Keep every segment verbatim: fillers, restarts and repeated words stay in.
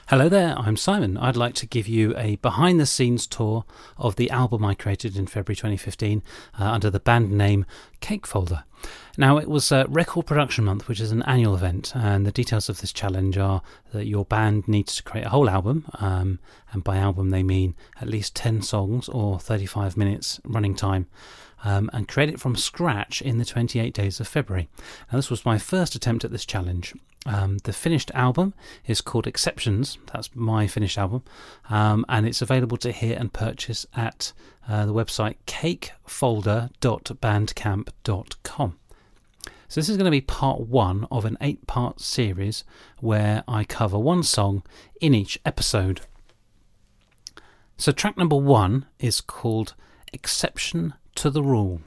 Hello there, I'm Simon. I'd like to give you a behind-the-scenes tour of the album I created in February twenty fifteen uh, under the band name Cake Folder. Now, it was uh, Record Production Month, which is an annual event, and the details of this challenge are that your band needs to create a whole album, um, and by album they mean at least ten songs or thirty-five minutes running time, um, and create it from scratch in the twenty-eight days of February. Now, this was my first attempt at this challenge. Um, the finished album is called Exceptions. That's my finished album, um, and it's available to hear and purchase at uh, the website cake folder dot bandcamp dot com. So this is going to be part one of an eight-part series where I cover one song in each episode. So track number one is called Exception to the Rule.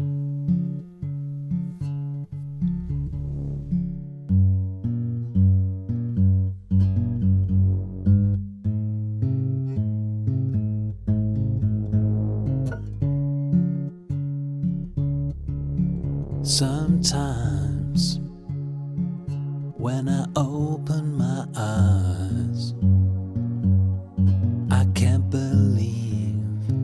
Sometimes when I open my eyes, I can't believe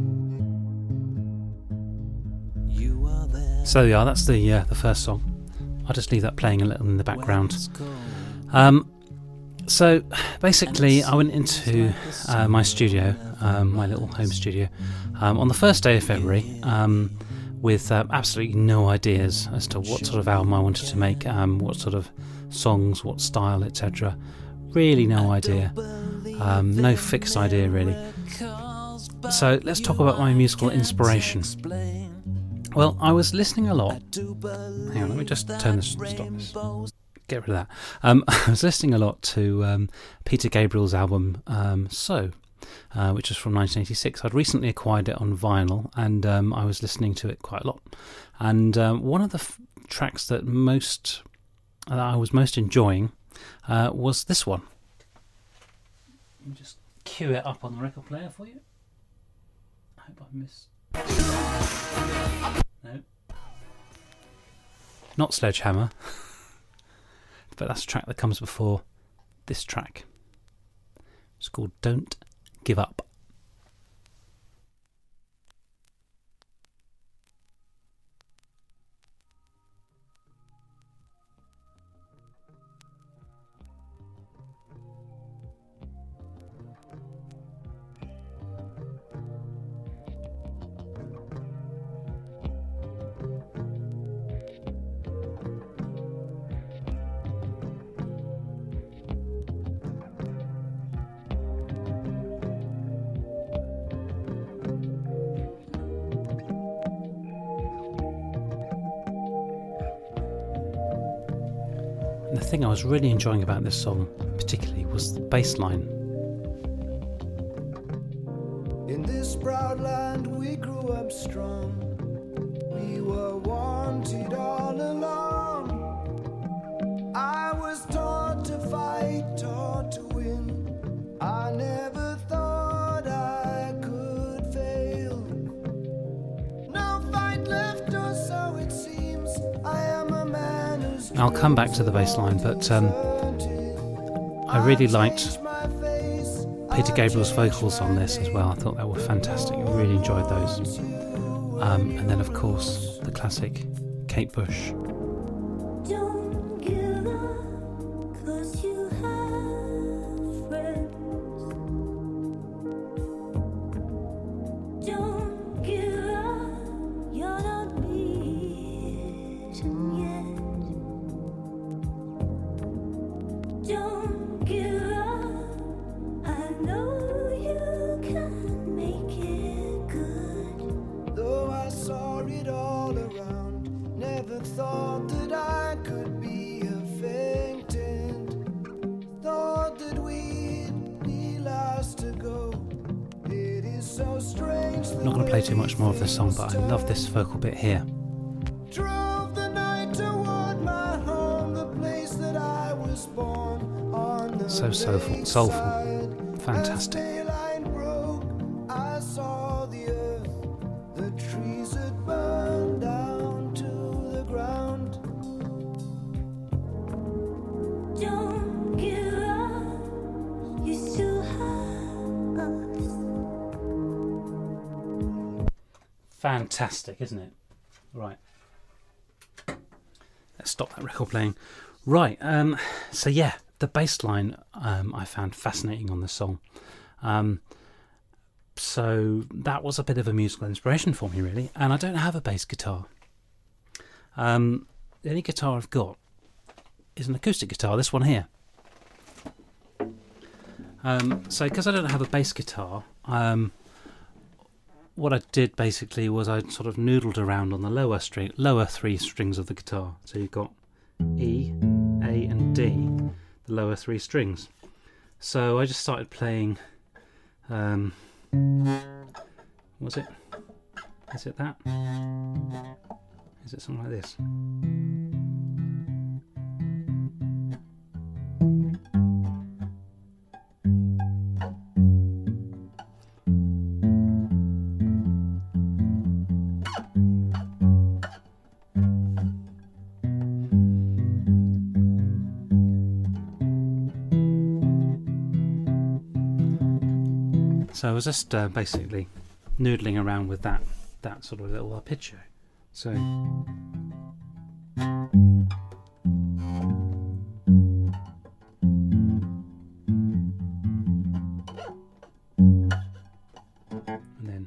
you are there. So yeah, that's the uh, the first song. I'll just leave that playing a little in the background. Um, so basically, I went into uh, my studio, um, my little home studio, um, on the first day of February. Um, with uh, absolutely no ideas as to what sort of album I wanted to make, um, what sort of songs, what style, et cetera. Really no idea. Um, no fixed idea, really. So let's talk about my musical inspiration. Well, I was listening a lot. Hang on, let me just turn this, stop this. Get rid of that. Um, I was listening a lot to um, Peter Gabriel's album, um, So. Uh, which is from nineteen eighty-six. I'd recently acquired it on vinyl, and um, I was listening to it quite a lot. And um, one of the f- tracks that most that I was most enjoying uh, was this one. Let me just cue it up on the record player for you. I hope I missed. No, not Sledgehammer, but that's a track that comes before this track. It's called Don't Give Up. The thing I was really enjoying about this song particularly was the bass line. In this proud land we grew up strong. We were wanted all along. I was taught to fight, taught to win. I never thought I could fail. No fight left, or so it seems. I am a man who's I'll come back to the bass line, but um, I really liked Peter Gabriel's vocals on this as well. I thought they were fantastic. I really enjoyed those. Um, and then, of course, the classic Kate Bush. Don't give up, 'cause you have friends. Don't give up, you're not beaten yet. Don't give up, I know you can make it good. Though I saw it all around, never thought that I could be a faintant. Thought that we'd be last to go. It is so strange. I'm not going to play too much more of this song, but I love this vocal bit here. Drove the night toward my home, the place that I was born on the So soulful, soulful, fantastic. daylight broke, I saw the earth, the trees had burned down to the ground. Don't give up, you fantastic, isn't it? Right. Let's stop that record playing. Right. Um, so yeah, the bass line um, I found fascinating on this song. Um, so that was a bit of a musical inspiration for me, really. And I don't have a bass guitar. Um, the only guitar I've got is an acoustic guitar, this one here. Um, so because I don't have a bass guitar, um, what I did basically was I sort of noodled around on the lower string, lower three strings of the guitar. So you've got E, A and D, the lower three strings. So I just started playing, um, was it, is it that? Is it something like this? So I was just uh, basically noodling around with that that sort of little arpeggio. So and then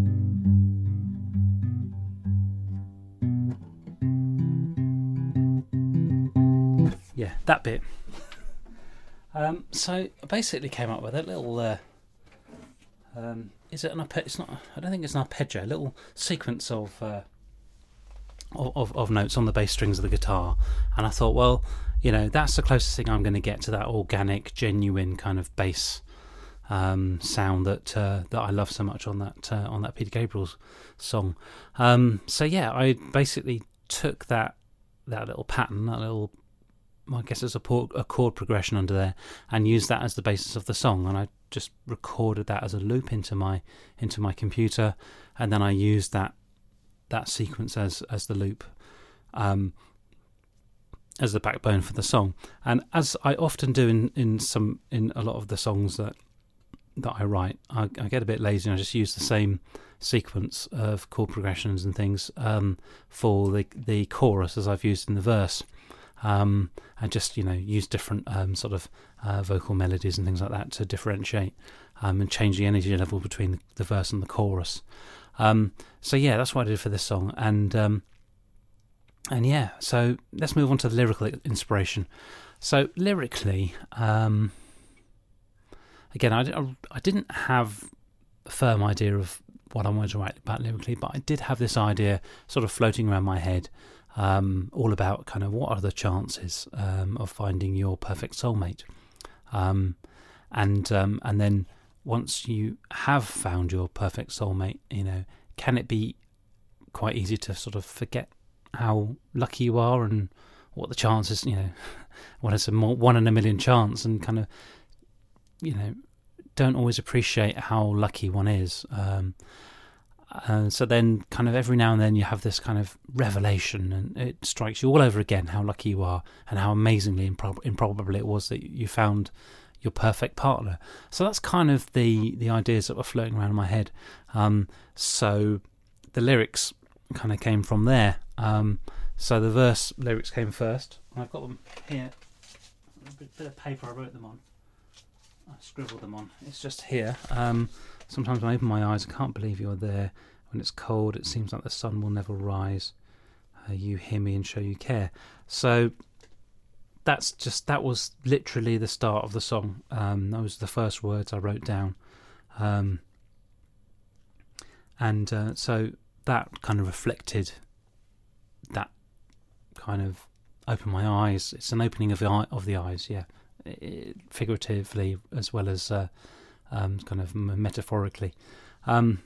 yeah, that bit. Um, so I basically came up with a little. Uh, Um, is it an arpeggio? It's not. I don't think it's an arpeggio. A little sequence of, uh, of of notes on the bass strings of the guitar, and I thought, well, you know, that's the closest thing I'm going to get to that organic, genuine kind of bass um, sound that uh, that I love so much on that uh, on that Peter Gabriel's song. Um, so yeah, I basically took that that little pattern, that little, I guess it's a, por- a chord progression under there, and used that as the basis of the song, and I just recorded that as a loop into my into my computer, and then I used that that sequence as as the loop, um, as the backbone for the song. And as I often do in, in some in a lot of the songs that that I write, I, I get a bit lazy and I just use the same sequence of chord progressions and things um, for the the chorus as I've used in the verse. Um, and just, you know, use different um, sort of uh, vocal melodies and things like that to differentiate um, and change the energy level between the, the verse and the chorus. Um, so yeah, that's what I did for this song. And um, and yeah, so let's move on to the lyrical inspiration. So lyrically, um, again, I, I didn't have a firm idea of what I wanted to write about lyrically, but I did have this idea sort of floating around my head. Um, all about kind of what are the chances um, of finding your perfect soulmate, um, and um, and then once you have found your perfect soulmate, you know, can it be quite easy to sort of forget how lucky you are and what the chances, you know, when it's a more, one in a million chance, and kind of, you know, don't always appreciate how lucky one is. Um, And so then kind of every now and then you have this kind of revelation, and it strikes you all over again how lucky you are and how amazingly improb- improbable it was that you found your perfect partner. So that's kind of the, the ideas that were floating around in my head. Um, so the lyrics kind of came from there. Um, so the verse lyrics came first. I've got them here. A bit of paper I wrote them on. I scribbled them on. It's just here. Um, sometimes when I open my eyes, I can't believe you're there. When it's cold, it seems like the sun will never rise. Uh, you hear me and show you care. So that's just that was literally the start of the song. Um, those were the first words I wrote down, um, and uh, so that kind of reflected that kind of open my eyes. It's an opening of the eye, of the eyes, yeah. It, figuratively as well as uh, um, kind of metaphorically. Um,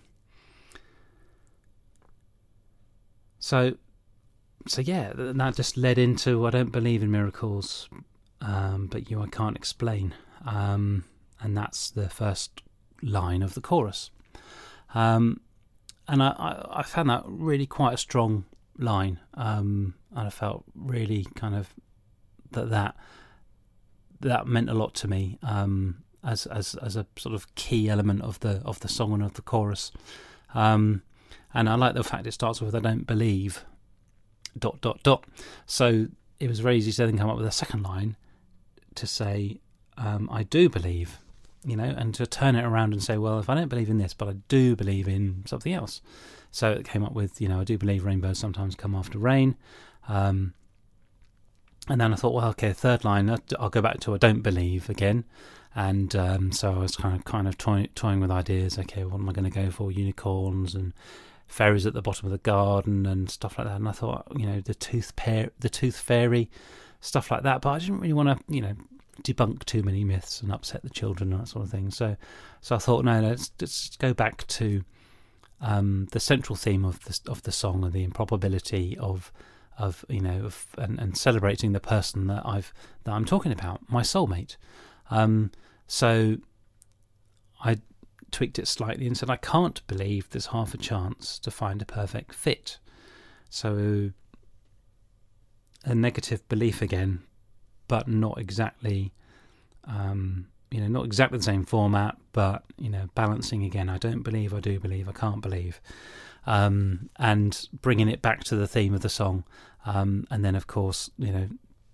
so, so yeah, that just led into I don't believe in miracles, um, but you I can't explain, um, and that's the first line of the chorus. Um, and I, I, I found that really quite a strong line, um, and I felt really kind of that that. that meant a lot to me um, as as as a sort of key element of the of the song and of the chorus, um, And I like the fact it starts with "I don't believe," dot dot dot. So it was very easy to then come up with a second line to say, um, "I do believe," you know, and to turn it around and say, "Well, if I don't believe in this, but I do believe in something else." So it came up with, you know, "I do believe rainbows sometimes come after rain." Um, and then I thought, well, okay, third line, I'll go back to "I don't believe" again. And um, so I was kind of kind of toy, toying with ideas. Okay, what am I going to go for? Unicorns and fairies at the bottom of the garden and stuff like that. And I thought, you know, the tooth pair, the tooth fairy, stuff like that. But I didn't really want to, you know, debunk too many myths and upset the children and that sort of thing. So, so I thought, no, let's let's go back to um, the central theme of the of the song and the improbability of of you know of, and, and celebrating the person that I've that I'm talking about, my soulmate. Um, so I tweaked it slightly and said, I can't believe there's half a chance to find a perfect fit. So a negative belief again, but not exactly, um, you know, not exactly the same format, but, you know, balancing again. I don't believe, I do believe, I can't believe. Um, and bringing it back to the theme of the song. Um, and then, of course, you know,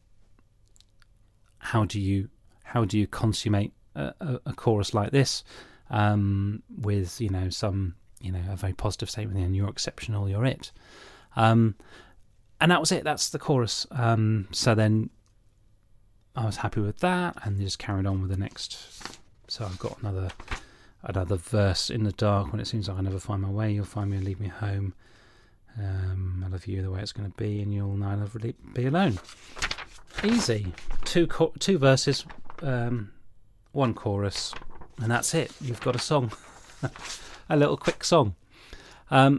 how do you how do you consummate a, a, a chorus like this um, with, you know, some, you know, a very positive statement, and you're exceptional, you're it. Um, and that was it. That's the chorus. Um, so then I was happy with that, and just carried on with the next. So I've got another another verse. In the dark, when it seems like I never find my way, you'll find me and lead me home. Um, I love you the way it's going to be, and you'll never be alone. Easy. Two cho- two verses, um, one chorus, and that's it. You've got a song, a little quick song. Um,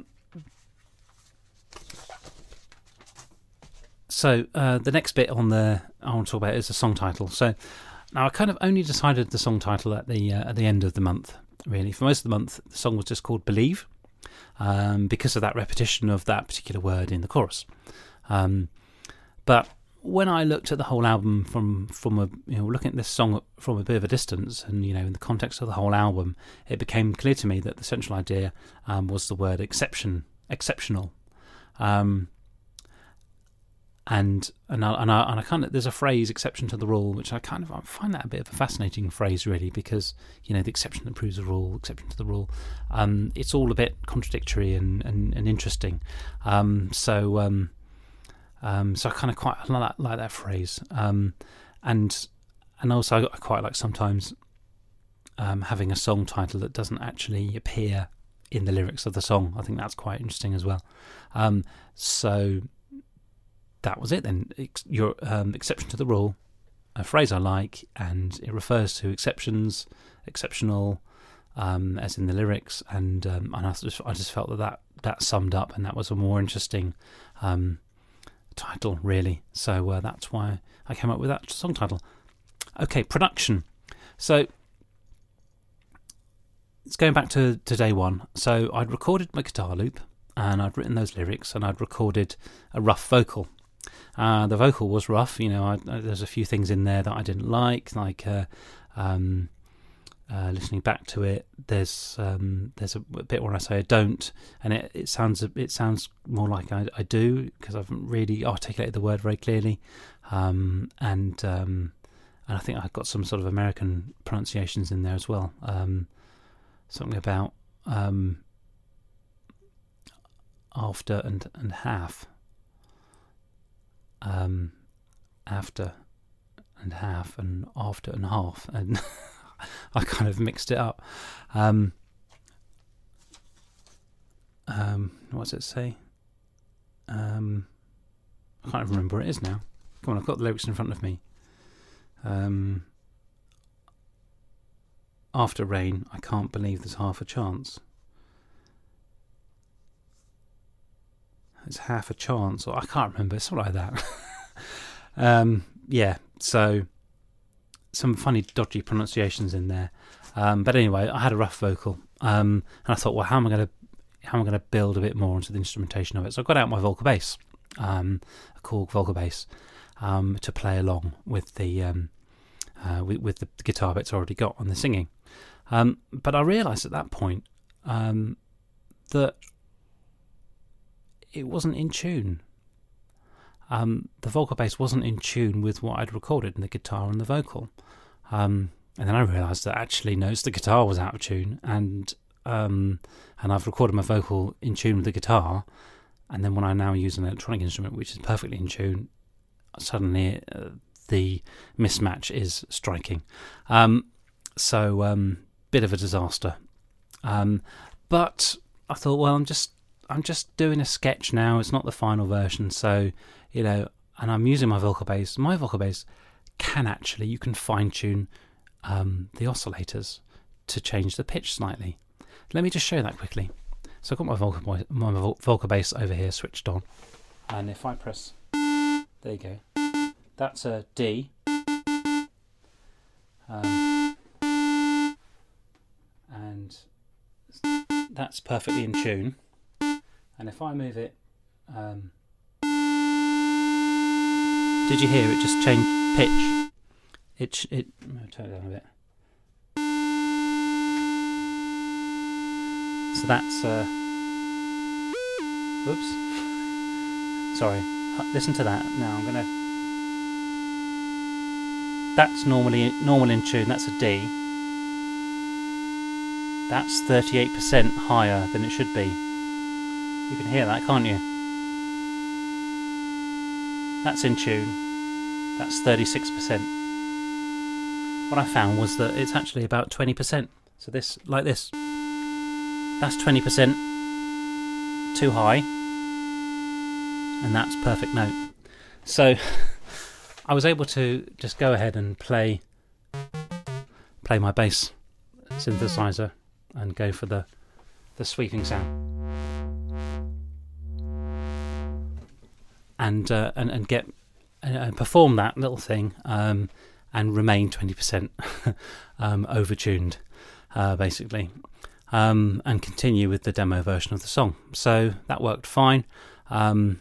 so uh, the next bit on the I want to talk about is the song title. So now I kind of only decided the song title at the uh, at the end of the month. Really, for most of the month, the song was just called "Believe." Um, because of that repetition of that particular word in the chorus. Um, but when I looked at the whole album from from a you know looking at this song from a bit of a distance, and you know in the context of the whole album, it became clear to me that the central idea um, was the word exception, exceptional. Um, and and I, and I and I kind of there's a phrase "exception to the rule," which I kind of I find that a bit of a fascinating phrase, really, because you know the exception that proves the rule, exception to the rule. Um, it's all a bit contradictory and and, and interesting. Um, so um, um, so I kind of quite like that, like that phrase. Um, and and also I quite like sometimes um, having a song title that doesn't actually appear in the lyrics of the song. I think that's quite interesting as well. Um, so. That was it then. Your um, exception to the rule, a phrase I like, and it refers to exceptions, exceptional, um, as in the lyrics, and um, and I just I just felt that, that that summed up, and that was a more interesting um, title, really. So uh, that's why I came up with that song title. Okay, production. So it's going back to, to day one. So I'd recorded my guitar loop, and I'd written those lyrics, and I'd recorded a rough vocal. Uh, the vocal was rough, you know. I, I, there's a few things in there that I didn't like, like uh, um, uh, listening back to it. There's um, there's a bit where I say I don't, and it, it sounds it sounds more like I, I do, because I haven't really articulated the word very clearly, um, and um, and I think I've got some sort of American pronunciations in there as well. Um, something about um, after and and half. Um, after and half and after and half, and I kind of mixed it up. Um, um, what does it say? Um, I can't even remember what it is now. Come on, I've got the lyrics in front of me. Um, after rain, I can't believe there's half a chance. It's half a chance, or I can't remember, something like that. um, yeah, so some funny, dodgy pronunciations in there. Um, but anyway, I had a rough vocal, um, and I thought, well, how am I going to how am I going to build a bit more into the instrumentation of it? So I got out my Volca bass, um, a Korg Volca bass, um, to play along with the um, uh, with, with the guitar bits I already got on the singing. Um, but I realised at that point um, that it wasn't in tune. Um, the vocal bass wasn't in tune with what I'd recorded in the guitar and the vocal. Um, and then I realised that actually notes the guitar was out of tune, and um, and I've recorded my vocal in tune with the guitar, and then when I now use an electronic instrument which is perfectly in tune, suddenly uh, the mismatch is striking. Um, so, um, bit of a disaster. Um, but I thought, well, I'm just I'm just doing a sketch now. It's not the final version, so you know. And I'm using my vocal bass. My vocal bass can actually, you can fine tune um, the oscillators to change the pitch slightly. Let me just show you that quickly. So I've got my vocal my vocal bass over here switched on, and if I press, there you go. That's a D. Um, and that's perfectly in tune. And if I move it, um, did you hear it just changed pitch? It, it, I'll turn it down a bit. So that's, uh, oops, sorry, listen to that. Now I'm going to, that's normally normal in tune, that's a D. That's thirty-eight percent higher than it should be. You can hear that, can't you? That's in tune. That's thirty-six percent. What I found was that it's actually about twenty percent. So this, like this, that's twenty percent too high, and that's perfect note. So I was able to just go ahead and play play my bass synthesizer and go for the the sweeping sound, and uh, and and get and perform that little thing, um, and remain twenty percent um, overtuned, uh, basically, um, and continue with the demo version of the song. So that worked fine, um,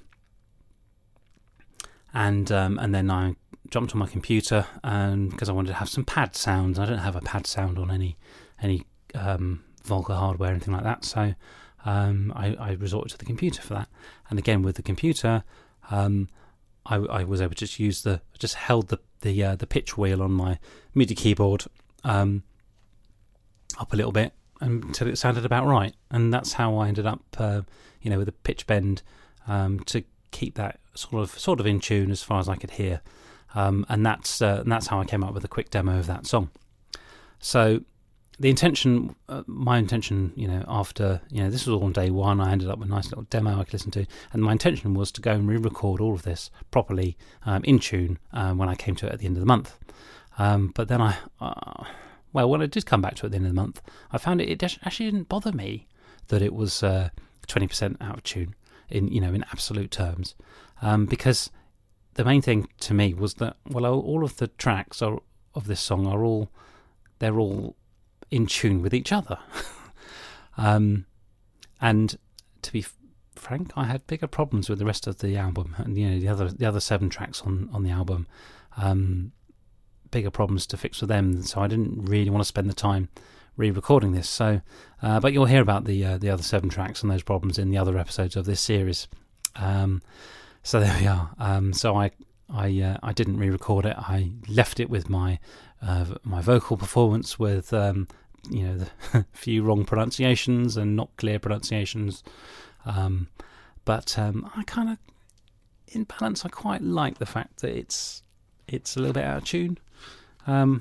and um, and then I jumped on my computer, and because I wanted to have some pad sounds. I don't have a pad sound on any any um, Volca hardware or anything like that, so um, I, I resorted to the computer for that. And again, with the computer, um, I, I was able to just use the just held the the uh, the pitch wheel on my MIDI keyboard um, up a little bit until it sounded about right, and that's how I ended up, uh, you know, with a pitch bend um, to keep that sort of sort of in tune as far as I could hear, um, and that's uh, and that's how I came up with a quick demo of that song. So the intention, uh, my intention, you know, after, you know, this was all on day one, I ended up with a nice little demo I could listen to, and my intention was to go and re-record all of this properly um, in tune um, when I came to it at the end of the month. Um, but then I, uh, well, when I did come back to it at the end of the month, I found it, it actually didn't bother me that it was uh, twenty percent out of tune, in, you know, in absolute terms, um, because the main thing to me was that, well, all of the tracks are, of this song are all, they're all in tune with each other. um, and to be f- frank, I had bigger problems with the rest of the album, and you know the other the other seven tracks on on the album, um, bigger problems to fix with them. So I didn't really want to spend the time re-recording this. So, uh, but you'll hear about the uh, the other seven tracks and those problems in the other episodes of this series. Um, so there we are. Um, so I I uh, I didn't re-record it. I left it with my uh, my vocal performance with um, you know the few wrong pronunciations and not clear pronunciations. Um, but um, I kind of, in balance, I quite like the fact that it's it's a little bit out of tune. Um,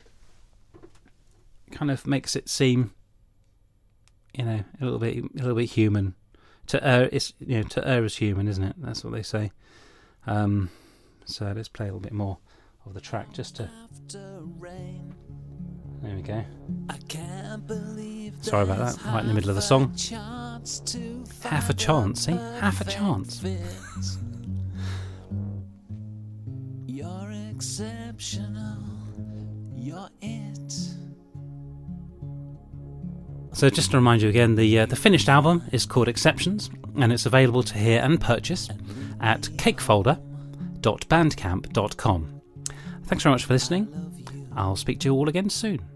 kind of makes it seem, you know, a little bit a little bit human. To err, it's you know to err is human, isn't it? That's what they say. Um, so let's play a little bit more of the track just to. There we go. Sorry about that. Right in the middle of the song. Half a chance, see? Half a chance. You're exceptional. You're it. So just to remind you again, the uh, the finished album is called Exceptions, and it's available to hear and purchase at cakefolder dot bandcamp dot com. Thanks very much for listening. I'll speak to you all again soon.